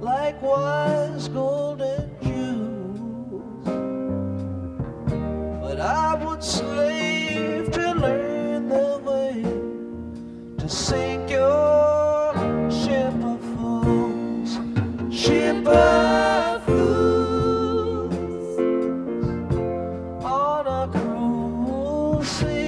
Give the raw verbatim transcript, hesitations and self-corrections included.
like wise gold and jewels. But I would slave to learn the way to sink your ship of fools, ship of fools on a cruel sea.